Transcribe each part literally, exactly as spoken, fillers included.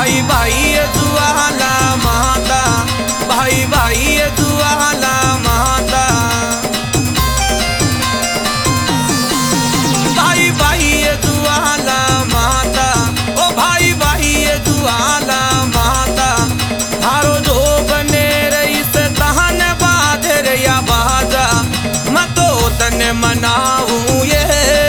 भाई भाई ये ज्वाला माता, भाई भाई ये ज्वाला माता, भाई भाई ये ज्वाला माता, ओ भाई भाई ये ज्वाला माता। थारो जो बने रही से तहन बाधर या बाजा, मैं तो तने मनाऊं ये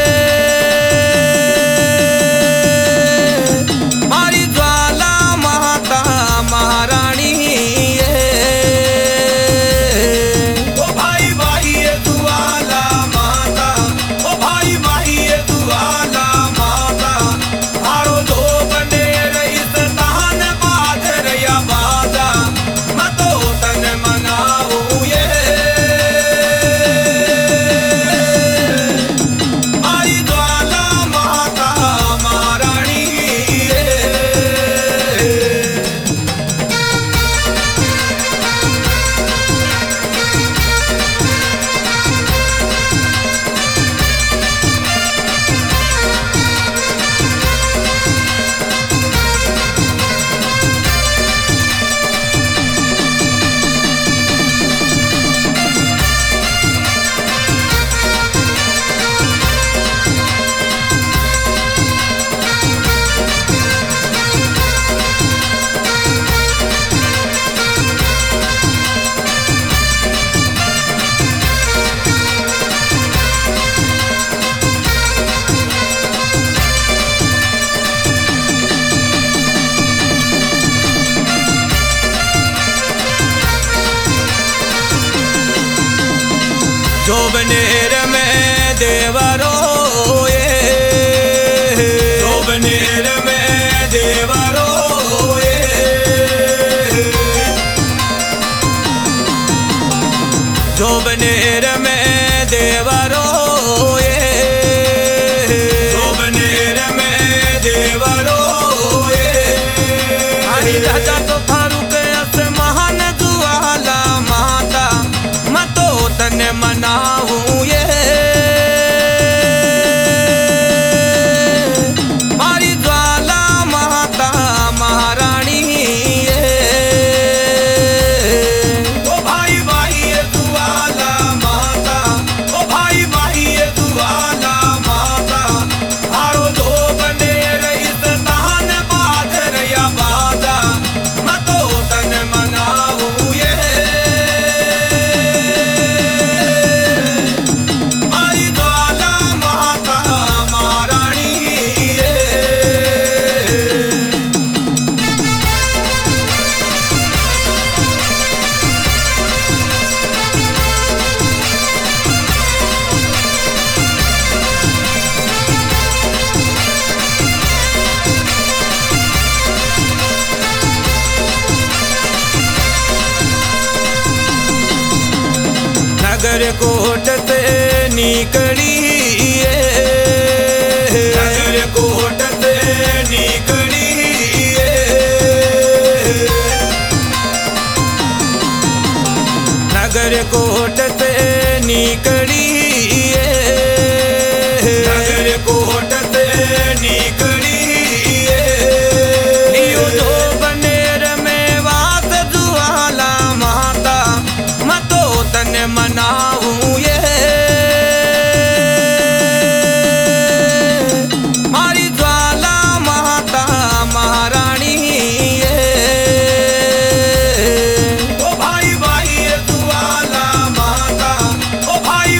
जोबनेर में देवरो ये, जोबनेर में देवरो ये, जोबनेर में देवरो ये, जोबनेर में देवरो ये। आई राजा तो फारूक अस महान ज्वाला माता, मैं तो तने मनाऊं ये मारी ज्वाला माता महारानी ये। ओ भाई भाई ये ज्वाला माता, ओ भाई भाई ये ज्वाला माता। हारो जो बने रही तहन बाधर या बाजा, मैं तो तने मनाऊं ये नगर कोट से निकली ये, नगर कोट से निकली ये, नगर कोट से निकली ये, नगर कोट से निकली ये। लियो जो बनेर में वास ज्वाला माता, मैं तो तने मनाऊं ये मारी ज्वाला माता महारानी ये। ओ भाई भाई ये ज्वाला माता, ओ भाई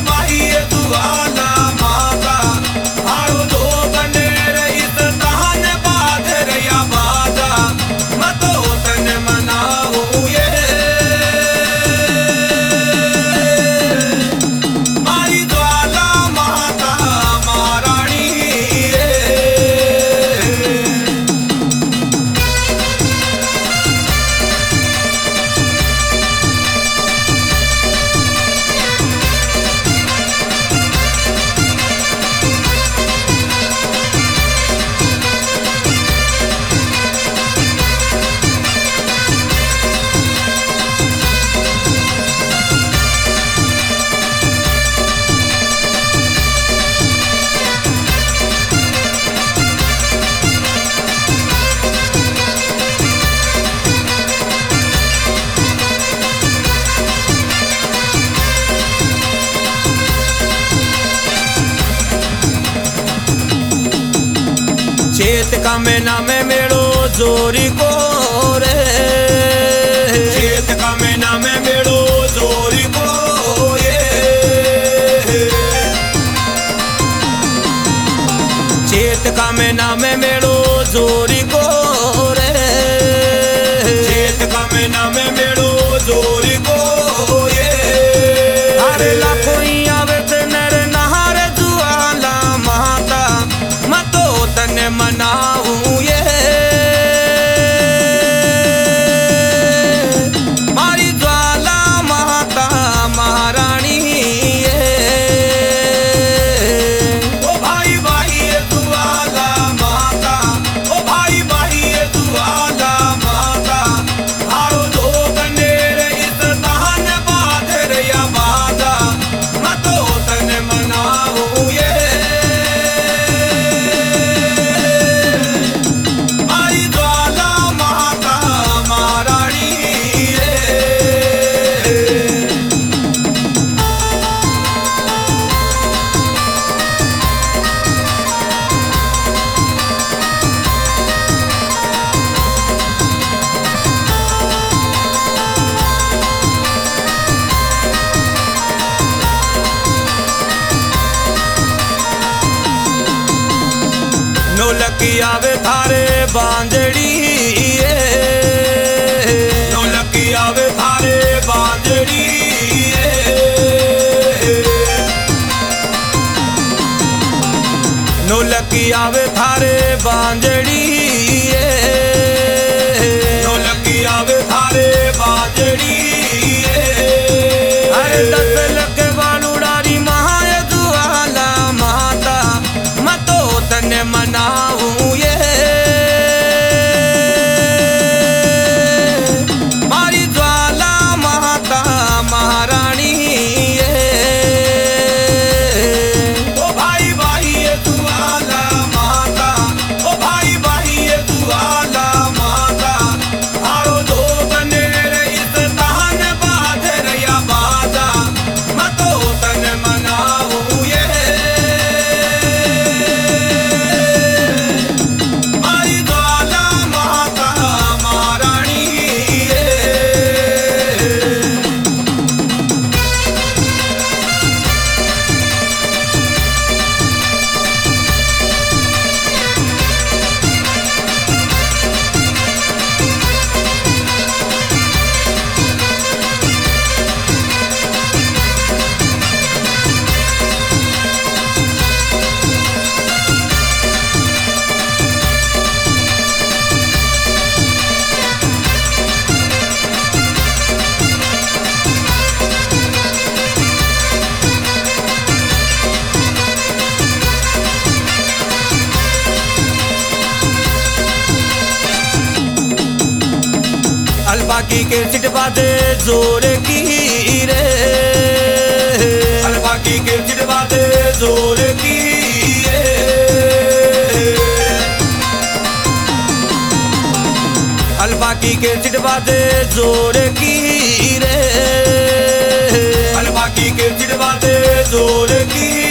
चेत का में नामे मेड़ो जोरी को रे, चेत का में नामे मेड़ो जोरी को ये, चेत का में नामे मेड़ो जोरी को रे, चेत का में नामे मेड़ो जोरी को ये। अरे लाखों ही आवे ते नर नहार जुआला माता मतो तने मनाऊं ये, मारी ज्वाला माता महारानी ये। ओ भाई भाई ये ज्वाला माता, ओ भाई भाई ये ज्वाला माता, हारो दो गनेर इस तहन बाधर या बाधा मतो तने मनाऊं ये, मारी ज्वाला माता महारानी ये। नौलखी आवे थारे बांजड़ी ये, नौलखी आवे थारे बांजड़ी ये, नौलखी आवे थारे बांजड़ी ये, नौलखी आवे थारे बांजड़ी ये। अरे दस लख बालुड़ारी महाय जुआला माता मतो तने मनाऊं ये, मारी ज्वाला माता महारानी ये। ओ भाई भाई ये ज्वाला माता, ओ भाई भाई ये ज्वाला माता, हारो दो गनेर इस तहन बाधर या बाधा मतो तने मनाऊं ये, मारी ज्वाला माता महारानी ये। अलबाकी के चिट बादे जोर की रे, अलबाकी के चिट बादे जोर की रे, अलबाकी के चिट बादे जोर की रे, अलबाकी के चिट बादे जोर की